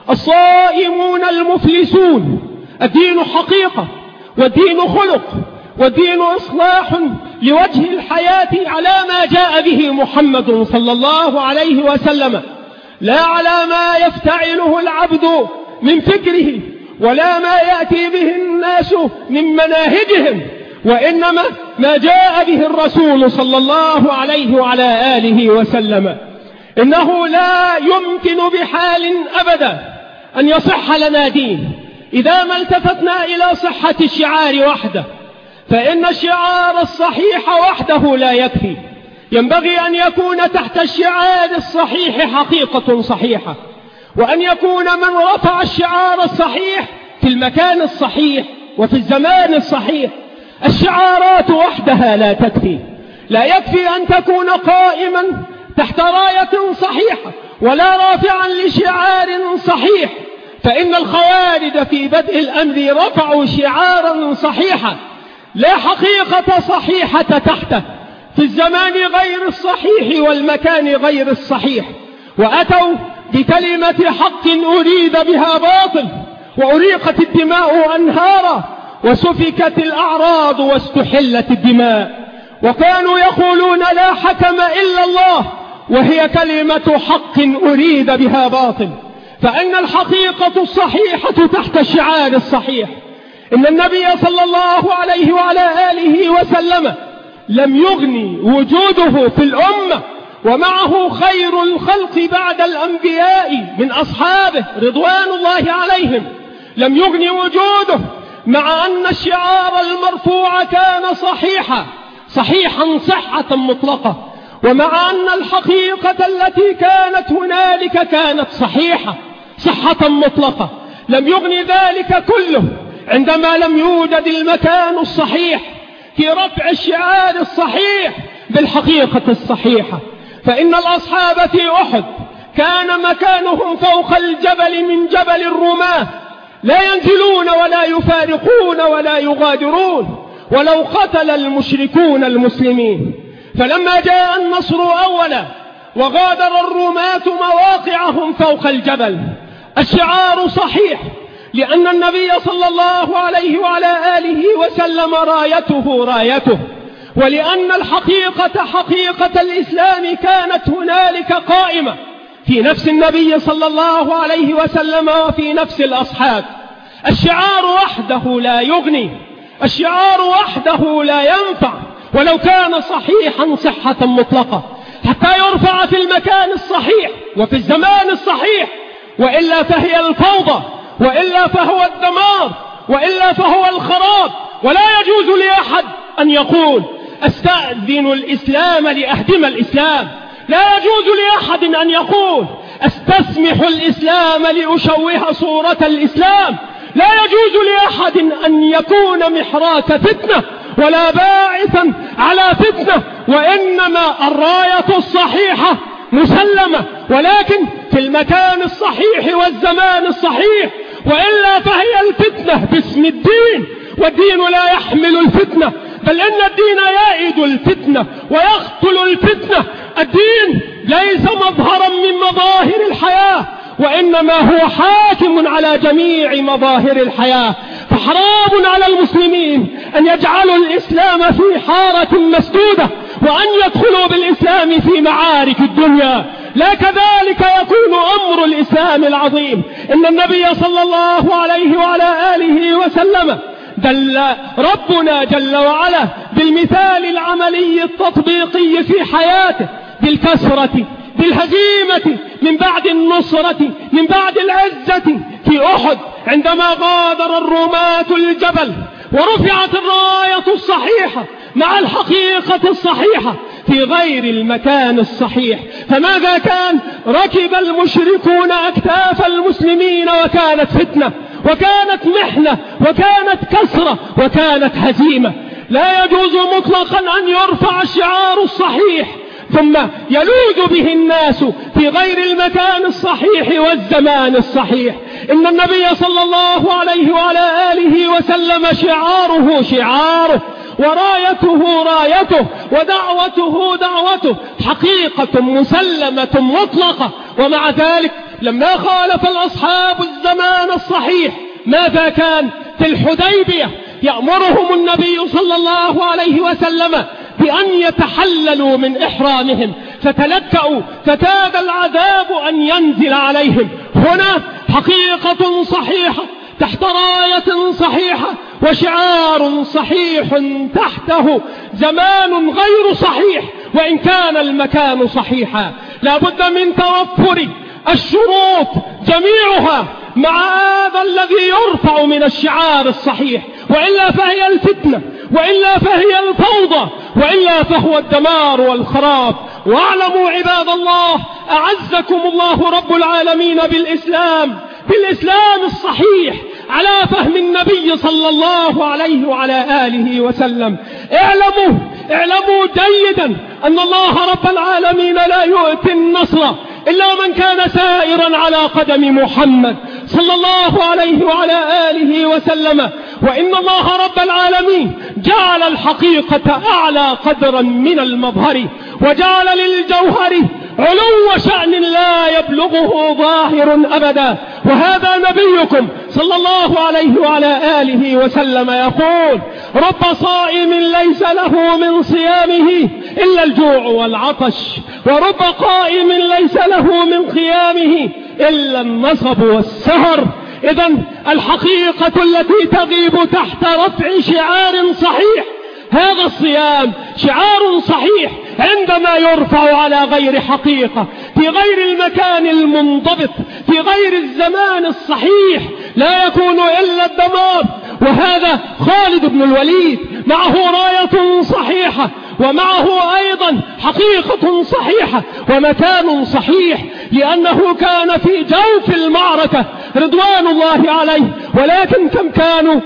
Speaker 3: الصائمون المفلسون. الدين حقيقة، والدين خلق، والدين إصلاح لوجه الحياة على ما جاء به محمد صلى الله عليه وسلم، لا على ما يفتعله العبد من فكره ولا ما يأتي به الناس من مناهجهم، وإنما ما جاء به الرسول صلى الله عليه وعلى آله وسلم. إنه لا يمكن بحال أبدا أن يصح لنا دين إذا ما التفتنا إلى صحة الشعار وحده، فإن الشعار الصحيح وحده لا يكفي، ينبغي أن يكون تحت الشعار الصحيح حقيقة صحيحة، وأن يكون من رفع الشعار الصحيح في المكان الصحيح وفي الزمان الصحيح. الشعارات وحدها لا تكفي، لا يكفي أن تكون قائما تحت راية صحيحة ولا رافعا لشعار صحيح، فإن الخوارج في بدء الأمر رفعوا شعارا صحيحا لا حقيقة صحيحة تحته، في الزمان غير الصحيح والمكان غير الصحيح، وأتوا بكلمة حق أريد بها باطل، وأريقت الدماء أنهارا، وسفكت الأعراض واستحلت الدماء، وكانوا يقولون لا حكم إلا الله، وهي كلمة حق أريد بها باطل. فإن الحقيقة الصحيحة تحت الشعار الصحيح. إن النبي صلى الله عليه وعلى آله وسلم لم يغني وجوده في الأمة ومعه خير الخلق بعد الأنبياء من أصحابه رضوان الله عليهم، لم يغني وجوده مع أن الشعار المرفوع كان صحيحا صحة مطلقة، ومع أن الحقيقة التي كانت هنالك كانت صحة مطلقة. لم يغني ذلك كله عندما لم يوجد المكان الصحيح في رفع الشعار الصحيح بالحقيقة الصحيحة. فإن الأصحاب في أحد كان مكانهم فوق الجبل من جبل الرماة، لا ينزلون ولا يفارقون ولا يغادرون ولو قتل المشركون المسلمين. فلما جاء النصر أولا وغادر الرماة مواقعهم فوق الجبل، الشعار صحيح، لأن النبي صلى الله عليه وعلى آله وسلم رايته، ولأن الحقيقة حقيقة الإسلام كانت هنالك قائمة في نفس النبي صلى الله عليه وسلم وفي نفس الأصحاب. الشعار وحده لا يغني، الشعار وحده لا ينفع ولو كان صحيحا صحة مطلقة، حتى يرفع في المكان الصحيح وفي الزمان الصحيح، وإلا فهي الفوضى، وإلا فهو الدمار، وإلا فهو الخراب. ولا يجوز لأحد أن يقول أستأذن الإسلام لأهدم الإسلام، لا يجوز لأحد أن يقول استسمح الإسلام لأشوه صورة الإسلام. لا يجوز لأحد أن يكون محراك فتنة ولا باعثا على فتنة، وإنما الراية الصحيحة مسلمة، ولكن في المكان الصحيح والزمان الصحيح، وإلا فهي الفتنة باسم الدين، والدين لا يحمل الفتنة، بل إن الدين يائد الفتنة ويقتل الفتنة. الدين ليس مظهرا من مظاهر الحياة، وإنما هو حاكم على جميع مظاهر الحياة. فحرام على المسلمين أن يجعلوا الإسلام في حارة مسدودة، وأن يدخلوا بالإسلام في معارك الدنيا. لا كذلك يكون أمر الإسلام العظيم. إن النبي صلى الله عليه وعلى آله وسلم دل ربنا جل وعلا بالمثال العملي التطبيقي في حياته، بالكسرة، بالهزيمة، من بعد النصرة، من بعد العزة في أحد، عندما غادر الرماة الجبل ورفعت الراية الصحيحة مع الحقيقة الصحيحة في غير المكان الصحيح. فماذا كان؟ ركب المشركون أكتاف المسلمين، وكانت فتنة، وكانت محنة، وكانت كسرة، وكانت هزيمة. لا يجوز مطلقا أن يرفع الشعار الصحيح ثم يلوذ به الناس في غير المكان الصحيح والزمان الصحيح. إن النبي صلى الله عليه وعلى آله وسلم شعاره شعاره، ورايته رايته، ودعوته دعوته، حقيقة مسلمة مطلقة. ومع ذلك لما خالف الأصحاب الزمان الصحيح، ماذا كان؟ في الحديبية يأمرهم النبي صلى الله عليه وسلم بأن يتحللوا من إحرامهم، فتلكأوا، فكاد العذاب أن ينزل عليهم. هنا حقيقة صحيحة تحت راية صحيحة، وشعار صحيح تحته، زمان غير صحيح وإن كان المكان صحيحا. لا بد من توفر الشروط جميعها مع هذا الذي يرفع من الشعار الصحيح، وإلا فهي الفتنة، وإلا فهي الفوضى، وإلا فهو الدمار والخراب. واعلموا عباد الله أعزكم الله رب العالمين بالإسلام الصحيح على فهم النبي صلى الله عليه وعلى آله وسلم. اعلموا جيدا أن الله رب العالمين لا يؤتي النصر إلا من كان سائرا على قدم محمد صلى الله عليه وعلى آله وسلم. وإن الله رب العالمين جعل الحقيقة أعلى قدرا من المظهر، وجعل للجوهر علو شأن لا يبلغه ظاهر أبدا. وهذا نبيكم صلى الله عليه وعلى آله وسلم يقول: رب صائم ليس له من صيامه إلا الجوع والعطش، ورب قائم ليس له من قيامه إلا النصب والسهر. إذن الحقيقة التي تغيب تحت رفع شعار صحيح، هذا الصيام شعار صحيح عندما يرفع على غير حقيقة، في غير المكان المنضبط، في غير الزمان الصحيح، لا يكون إلا الدمار. وهذا خالد بن الوليد معه راية صحيحة، ومعه أيضا حقيقة صحيحة ومكان صحيح، لأنه كان في جوف المعركة رضوان الله عليه. ولكن كم كانوا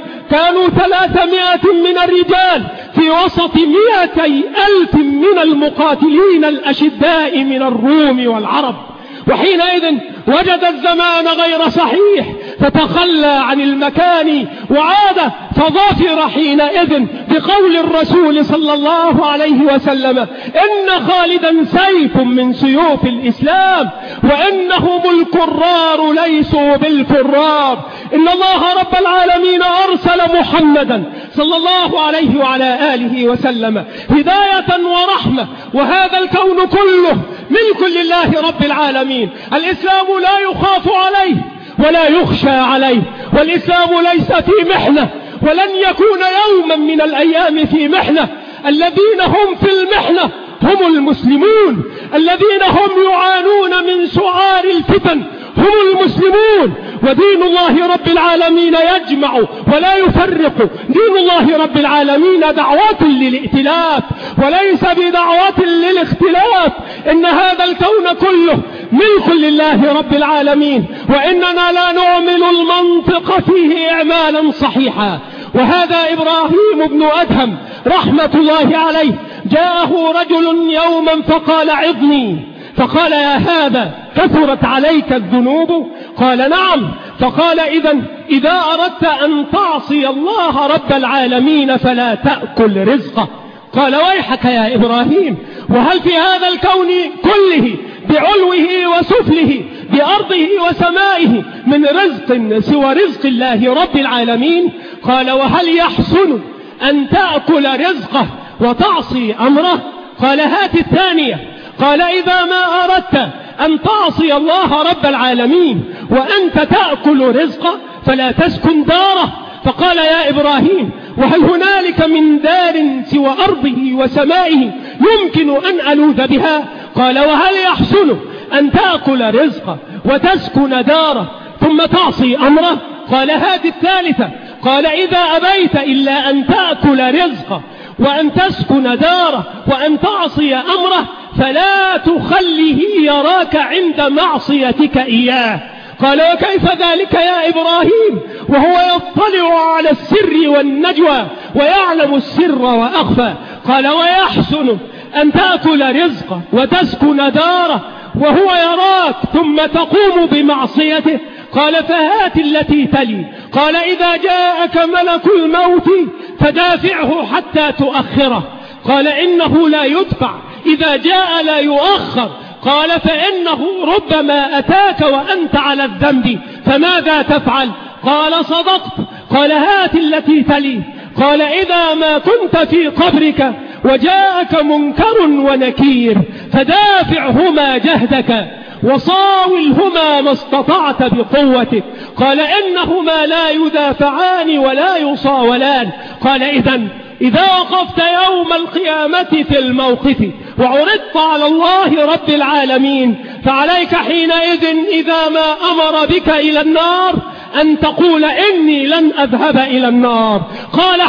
Speaker 3: 300 من الرجال في وسط 200,000 من المقاتلين الأشداء من الروم والعرب. وحينئذ وجد الزمان غير صحيح، فتخلى عن المكان وعاد، فظفر حينئذ بقول الرسول صلى الله عليه وسلم: إن خالدا سيف من سيوف الإسلام، وإنهم الكرار ليسوا بالفرار. إن الله رب العالمين أرسل محمدا صلى الله عليه وعلى آله وسلم هداية ورحمة، وهذا الكون كله ملك لله رب العالمين. الإسلام لا يخاف عليه ولا يخشى عليه، والإسلام ليس في محنة، ولن يكون يوما من الأيام في محنة. الذين هم في المحنة هم المسلمون، الذين هم يعانون من سعار الفتن هم المسلمون. ودين الله رب العالمين يجمع ولا يفرق. دين الله رب العالمين دعوة للائتلاف وليس بدعوة للاختلاف. إن هذا الكون كله ملك لله رب العالمين، وإننا لا نعمل المنطق فيه إعمالا صحيحا. وهذا إبراهيم بن أدهم رحمة الله عليه جاءه رجل يوما فقال عظني، فقال يا هذا كثرت عليك الذنوب؟ قال نعم. فقال إذا أردت أن تعصي الله رب العالمين فلا تأكل رزقه. قال ويحك يا إبراهيم، وهل في هذا الكون كله بعلوه وسفله بأرضه وسمائه من رزق سوى رزق الله رب العالمين؟ قال وهل يحسن أن تأكل رزقه وتعصي أمره؟ قال هات الثانية. قال إذا ما أردت أن تعصي الله رب العالمين وأنت تأكل رزقه فلا تسكن داره. فقال يا إبراهيم وهل هنالك من دار سوى أرضه وسمائه يمكن أن ألوذ بها؟ قال وهل يحسن أن تأكل رزقه وتسكن داره ثم تعصي أمره؟ قال هذه الثالثة. قال إذا أبيت إلا أن تأكل رزقه وأن تسكن داره وأن تعصي أمره فلا تخليه يراك عند معصيتك إياه. قال وكيف ذلك يا إبراهيم وهو يطلع على السر والنجوى ويعلم السر وأخفى؟ قال ويحسن أن تأكل رزقه وتسكن داره وهو يراك ثم تقوم بمعصيته؟ قال فهات التي تلي. قال إذا جاءك ملك الموت فدافعه حتى تؤخره. قال إنه لا يدفع، إذا جاء لا يؤخر. قال فإنه ربما أتاك وأنت على الذنب فماذا تفعل؟ قال صدقت. قال هات التي تلي. قال إذا ما كنت في قبرك وجاءك منكر ونكير فدافعهما جهدك وصاولهما ما استطعت بقوتك. قال إنهما لا يدافعان ولا يصاولان. قال إذا وقفت يوم القيامة في الموقف وعرضت على الله رب العالمين فعليك حينئذ إذا ما أمر بك إلى النار أن تقول إني لن أذهب إلى النار. قال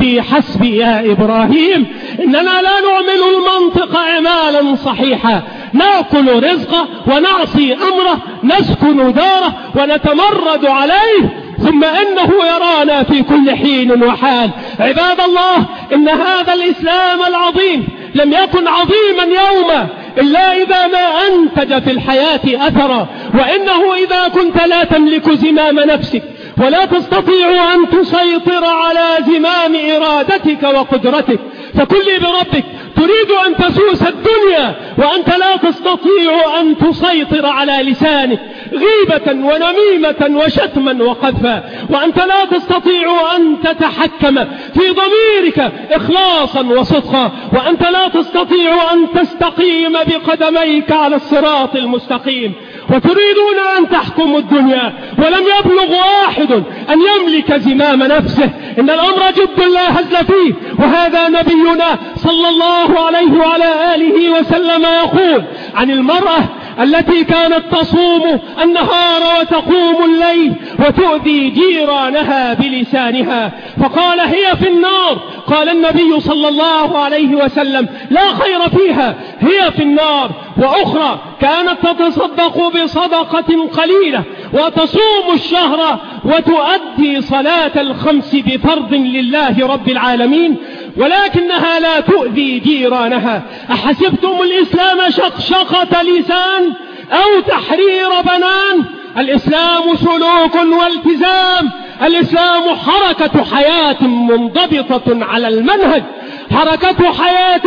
Speaker 3: حسبي يا إبراهيم، إننا لا نعمل المنطق إعمالا صحيحا، نأكل رزقه ونعصي أمره، نسكن داره ونتمرد عليه، ثم إنه يرانا في كل حين وحال. عباد الله، إن هذا الإسلام العظيم لم يكن عظيما يوما إلا إذا ما أنتج في الحياة أثرا. وإنه إذا كنت لا تملك زمام نفسك ولا تستطيع أن تسيطر على زمام إرادتك وقدرتك فكن لي بربك تريد أن تسوس الدنيا وأنت لا تستطيع أن تسيطر على لسانك غيبة ونميمة وشتما وقذفا، وأنت لا تستطيع أن تتحكم في ضميرك إخلاصا وصدقا، وأنت لا تستطيع أن تستقيم بقدميك على الصراط المستقيم، وتريدون أن تحكموا الدنيا ولم يبلغ واحد أن يملك زمام نفسه. إن الأمر جد لا هزل فيه. وهذا نبينا صلى الله عليه وعلى آله وسلم يقول عن المرأة التي كانت تصوم النهار وتقوم الليل وتؤذي جيرانها بلسانها فقال هي في النار. قال النبي صلى الله عليه وسلم لا خير فيها، هي في النار. وأخرى كانت تتصدق بصدقة قليلة وتصوم الشهر وتؤدي صلاة الخمس بفرض لله رب العالمين ولكنها لا تؤذي جيرانها. أحسبتم الإسلام شقشقة لسان أو تحرير بنان؟ الإسلام سلوك والتزام. الإسلام حركة حياة منضبطة على المنهج، حركة حياة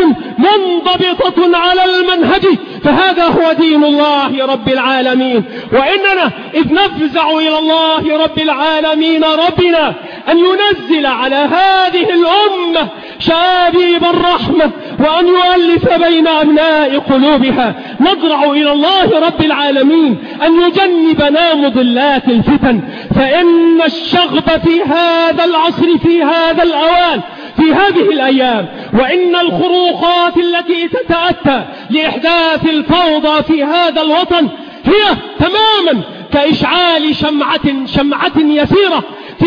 Speaker 3: منضبطة على المنهج، فهذا هو دين الله رب العالمين. وإننا إذ نفزع إلى الله رب العالمين ربنا أن ينزل على هذه الأمة شابيب الرحمة وأن يؤلف بين أبناء قلوبها، نضرع إلى الله رب العالمين أن يجنبنا مضلات الفتن، فإن الشغب في هذا العصر في هذا الأوان في هذه الأيام وإن الخروقات التي تتأتى لإحداث الفوضى في هذا الوطن هي تماما كإشعال شمعة يسيرة في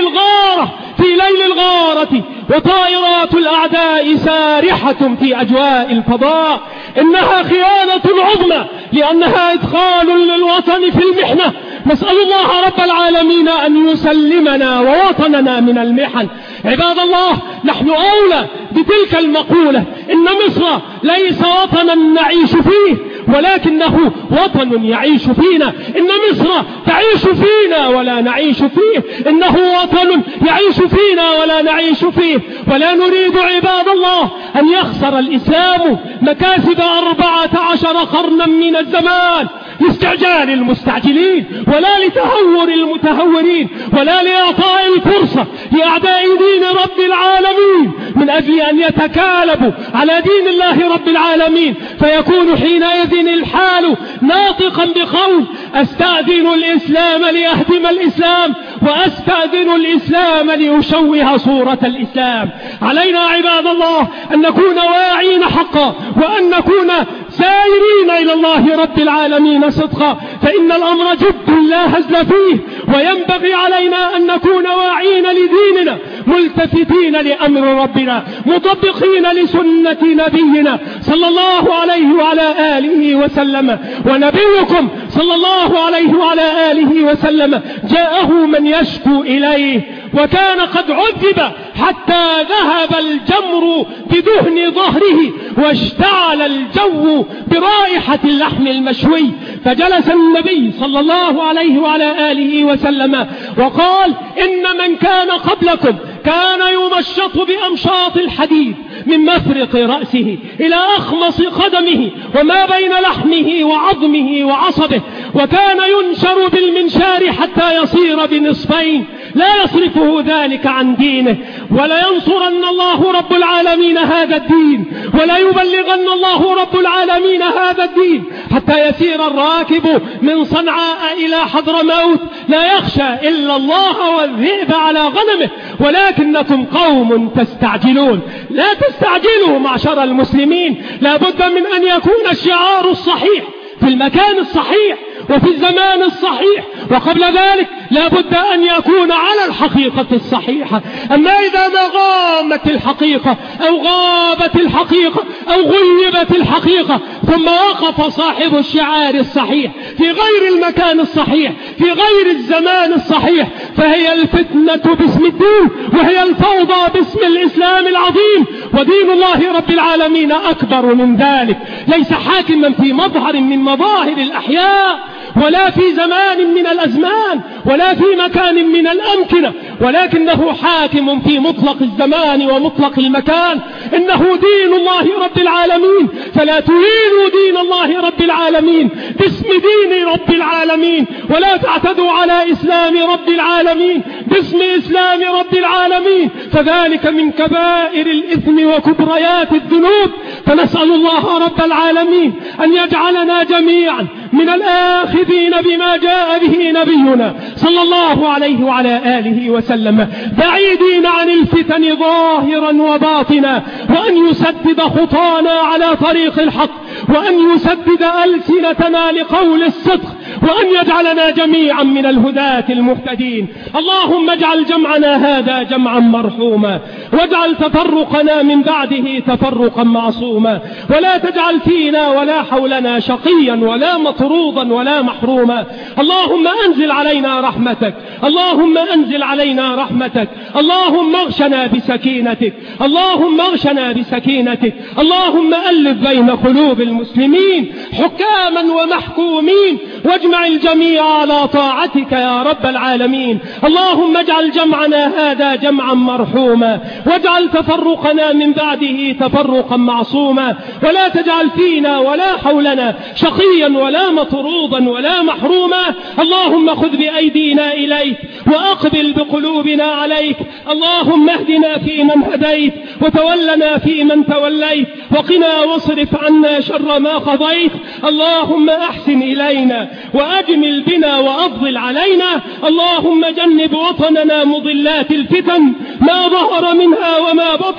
Speaker 3: ليل الغارة وطائرات الأعداء سارحة في أجواء الفضاء. إنها خيانة عظمى لأنها إدخال للوطن في المحنة. نسأل الله رب العالمين أن يسلمنا ووطننا من المحن. عباد الله، نحن أولى بتلك المقولة: إن مصر ليس وطنا نعيش فيه ولكنه وطن يعيش فينا. إن مصر تعيش فينا ولا نعيش فيه، إنه وطن يعيش فينا ولا نعيش فيه. ولا نريد عباد الله أن يخسر الإسلام مكاسب 14 قرنا من الزمان لاستعجال المستعجلين، ولا لتهور المتهورين، ولا لإعطاء الفرصة لأعداء دين رب العالمين من أجل أن يتكالبوا على دين الله رب العالمين، فيكون حينئذ الحال ناطقا بقول: أستأذن الإسلام ليهدم الإسلام، وأستأذن الإسلام ليشوه صورة الإسلام. علينا عباد الله أن نكون واعين حقا، وأن نكون سائرين إلى الله رب العالمين صدقا، فإن الأمر جد لا هزل فيه، وينبغي علينا أن نكون واعين لديننا، ملتفتين لأمر ربنا، مطبقين لسنة نبينا صلى الله عليه وعلى آله وسلم. ونبيكم صلى الله عليه وعلى آله وسلم جاءه من يشكو إليه وكان قد عذب حتى ذهب الجمر بدهن ظهره واشتعل الجو برائحة اللحم المشوي، فجلس النبي صلى الله عليه وعلى آله وسلم وقال: إن من كان قبلكم كان يمشط بأمشاط الحديد من مفرق رأسه إلى أخمص قدمه وما بين لحمه وعظمه وعصبه، وكان ينشر بالمنشار حتى يصير بنصفين، لا يصرفه ذلك عن دينه. ولا ينصرن الله رب العالمين هذا الدين، ولا يبلغن الله رب العالمين هذا الدين، حتى يسير الراكب من صنعاء إلى حضرموت لا يخشى إلا الله والذئب على غنمه، ولكنكم قوم تستعجلون. لا تستعجلوا معشر المسلمين، لا بد من أن يكون الشعار الصحيح في المكان الصحيح وفي الزمان الصحيح، وقبل ذلك لا بد أن يكون على الحقيقة الصحيحة. أما إذا ما غامت الحقيقة أو غابت الحقيقة أو غيبت الحقيقة ثم وقف صاحب الشعار الصحيح في غير المكان الصحيح في غير الزمان الصحيح، فهي الفتنة باسم الدين، وهي الفوضى باسم الإسلام العظيم. ودين الله رب العالمين أكبر من ذلك، ليس حاكما في مظهر من مظاهر الأحياء، ولا في زمان من الأزمان، ولا في مكان من الأمكنة، ولكنه حاكم في مطلق الزمان ومطلق المكان. إنه دين الله رب العالمين، فلا تهينوا دين الله رب العالمين باسم دين رب العالمين، ولا تعتدوا على إسلام رب العالمين باسم إسلام رب العالمين، فذلك من كبائر الإثم وكبريات الذنوب. فنسأل الله رب العالمين أن يجعلنا جميعا من الآخذين بما جاء به نبينا صلى الله عليه وعلى آله وسلم، بعيدين عن الفتن ظاهرا وباطنا، وأن يسدد خطانا على طريق الحق، وأن يسدد ألسنتنا لقول الصدق، وأن يجعلنا جميعا من الهداة المهتدين. اللهم اجعل جمعنا هذا جمعا مرحوما، واجعل تفرقنا من بعده تفرقا معصوما، ولا تجعل فينا ولا حولنا شقيا ولا مطرودا ولا محروما. اللهم أنزل علينا رحمتك، اللهم أنزل علينا رحمتك، اللهم اغشنا بسكينتك، اللهم اغشنا بسكينتك، اللهم ألف بين قلوب المسلمين حكاما ومحكومين، واجمع الجميع على طاعتك يا رب العالمين. اللهم اجعل جمعنا هذا جمعا مرحوما، واجعل تفرقنا من بعده تفرقا معصوما، ولا تجعل فينا ولا حولنا شقيا ولا مطرودا ولا محروما. اللهم خذ بأيدينا إليك وأقبل بقلوبنا عليك. اللهم اهدنا فيمن هديت، وتولنا فيمن توليت، وقنا واصرف عنا شر ما قضيت. اللهم أحسن إلينا وأجمل بنا وأفضل علينا. اللهم جنب وطننا مضلات الفتن ما ظهر منها وما بطن.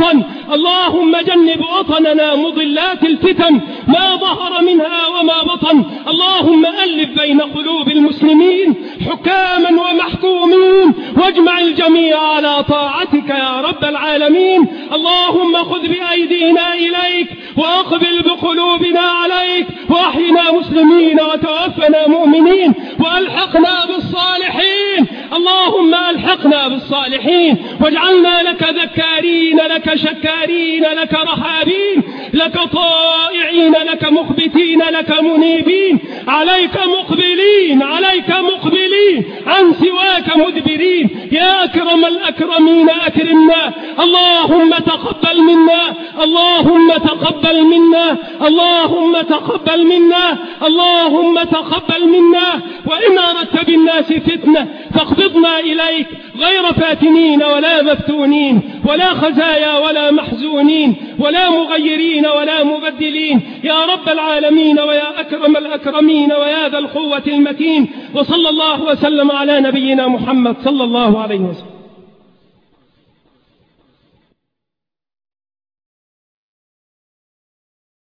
Speaker 3: اللهم جنب وطننا مضلات الفتن ما ظهر منها وما بطن. اللهم ألف بين قلوب المسلمين حكاما ومحكومين واجمع الجميع على طاعتك يا رب العالمين. اللهم خذ بأيدينا إليك وأقبل بقلوبنا عليك وأحينا مسلمين وتوفنا مؤمنين وألحقنا بالصالحين. اللهم ألحقنا بالصالحين واجعلنا لك ذكارين لك شكارين لك رحابين لك طائعين لك مخبتين لك منيبين عليك مقبلين عن سواك مدبرين. يا أكرم الأكرمين أكرمنا. اللهم تقبل منا اللهم تقبل منا اللهم تقبل منا اللهم تقبل منا. وإن أردت بالناس فتنة فاقبضنا إليك غير فاتنين ولا مفتونين ولا خزايا ولا محزونين ولا مغيرين ولا مبدلين يا رب العالمين ويا أكرم الأكرمين ويا ذا القوة المتين. وصلى الله وسلم على نبينا محمد صلى الله عليه وسلم.